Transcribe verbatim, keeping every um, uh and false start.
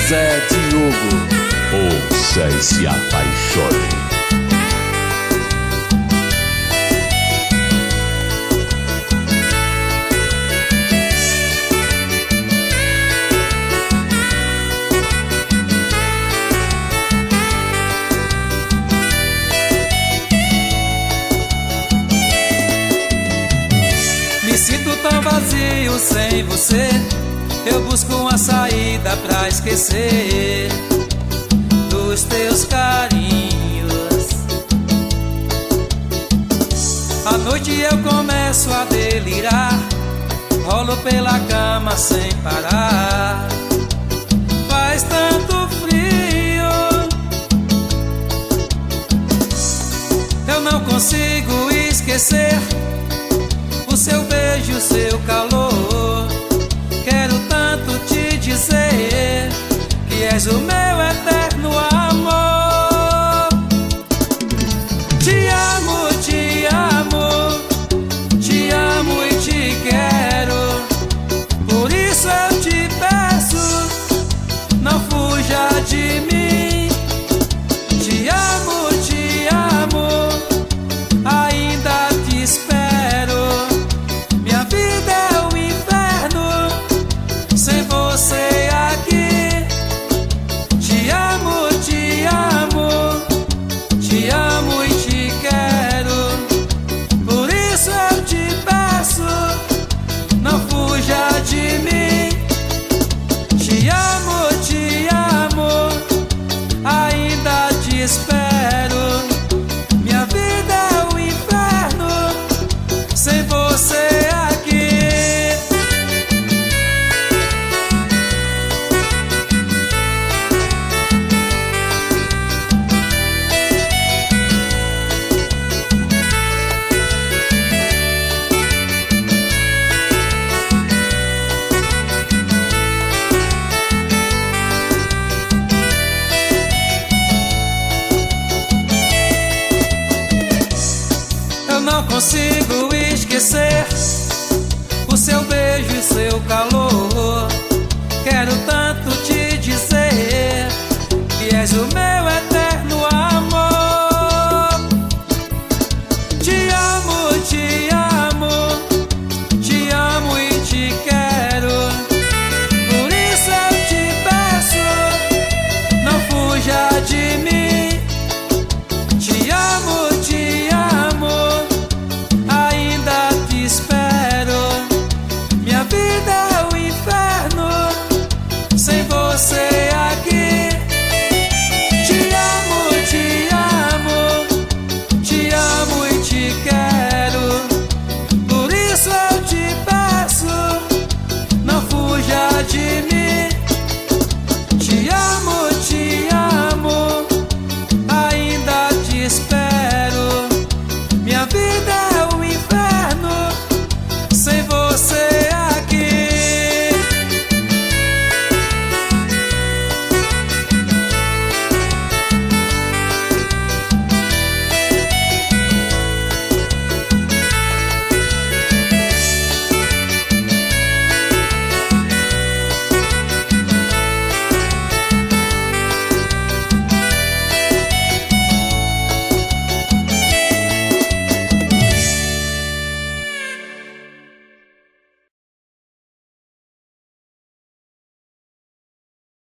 Zé Diogo. Ouça e se apaixone. Me sinto tão vazio sem você. Eu busco uma saída pra esquecer dos teus carinhos. À noite eu começo a delirar, rolo pela cama sem parar. Faz tanto frio, eu não consigo esquecer o seu beijo, o seu calor. Quero tanto te dizer que és o meu eterno amor. Te amo, te amo, te amo e te quero. Por isso eu te peço, não fuja de mim. Te amo, te amo, ainda te espero. Minha vida é um inferno sem você aqui. Te amo, te amo, te amo e te quero. Por isso eu te peço, não fuja de mim. Te amo, te amo, ainda te espero.